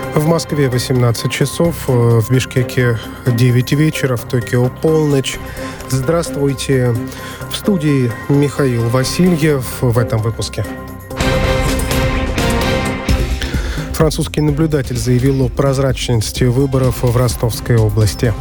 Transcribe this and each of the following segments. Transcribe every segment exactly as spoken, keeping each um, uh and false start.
В Москве восемнадцать часов, в Бишкеке девять вечера, в Токио полночь. Здравствуйте. В студии Михаил Васильев в этом выпуске. Французский наблюдатель заявил о прозрачности выборов в Ростовской области.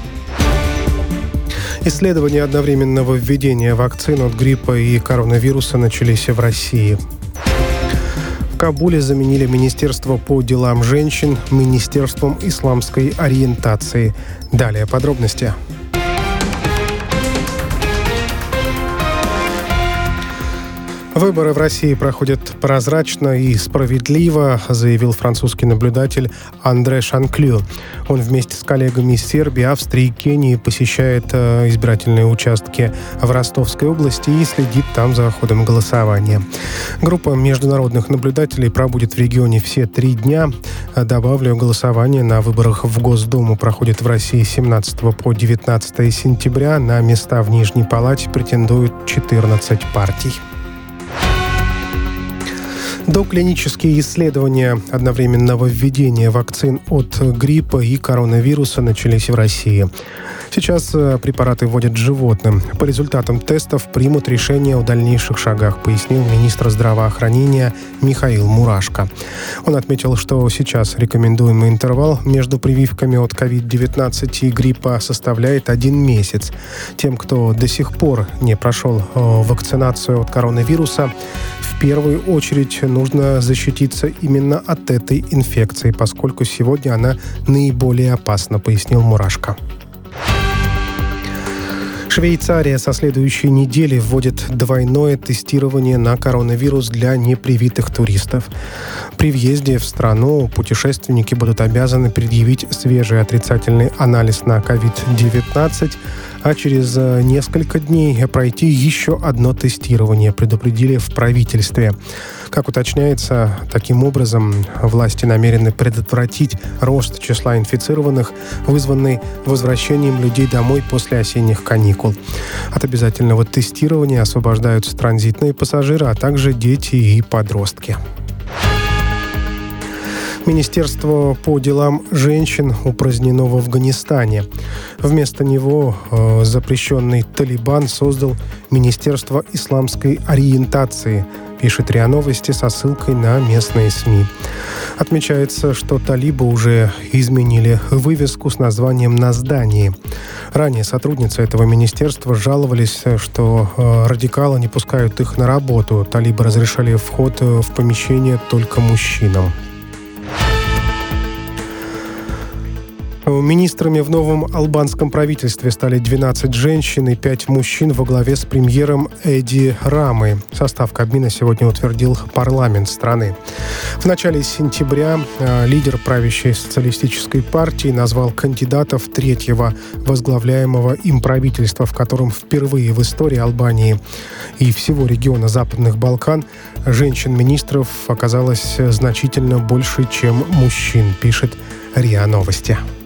Исследования одновременного введения вакцин от гриппа и коронавируса начались в России. В Кабуле заменили Министерство по делам женщин Министерством исламской ориентации. Далее подробности. Выборы в России проходят прозрачно и справедливо, заявил французский наблюдатель Андре Шанклю. Он вместе с коллегами из Сербии, Австрии и Кении посещает избирательные участки в Ростовской области и следит там за ходом голосования. Группа международных наблюдателей пробудет в регионе все три дня. Добавлю, голосование на выборах в Госдуму проходит в России с семнадцатого по девятнадцатое сентября. На места в Нижней Палате претендуют четырнадцать партий. Доклинические исследования одновременного введения вакцин от гриппа и коронавируса начались в России. Сейчас препараты вводят животным. По результатам тестов примут решение о дальнейших шагах, пояснил министр здравоохранения Михаил Мурашко. Он отметил, что сейчас рекомендуемый интервал между прививками от ковид девятнадцать и гриппа составляет один месяц. Тем, кто до сих пор не прошел вакцинацию от коронавируса, в первую очередь нужно защититься именно от этой инфекции, поскольку сегодня она наиболее опасна, пояснил Мурашко. Швейцария со следующей недели вводит двойное тестирование на коронавирус для непривитых туристов. При въезде в страну путешественники будут обязаны предъявить свежий отрицательный анализ на ковид девятнадцать, а через несколько дней пройти еще одно тестирование, предупредили в правительстве. Как уточняется, таким образом власти намерены предотвратить рост числа инфицированных, вызванный возвращением людей домой после осенних каникул. От обязательного тестирования освобождаются транзитные пассажиры, а также дети и подростки. Министерство по делам женщин упразднено в Афганистане. Вместо него э, запрещенный Талибан создал Министерство исламской ориентации, пишет РИА Новости со ссылкой на местные СМИ. Отмечается, что талибы уже изменили вывеску с названием на здании. Ранее сотрудницы этого министерства жаловались, что э, радикалы не пускают их на работу. Талибы разрешали вход в помещение только мужчинам. Министрами в новом албанском правительстве стали двенадцать женщин и пять мужчин во главе с премьером Эди Рамой. Состав Кабмина сегодня утвердил парламент страны. В начале сентября э, лидер правящей социалистической партии назвал кандидатов третьего возглавляемого им правительства, в котором впервые в истории Албании и всего региона Западных Балкан женщин-министров оказалось значительно больше, чем мужчин, пишет РИА Новости.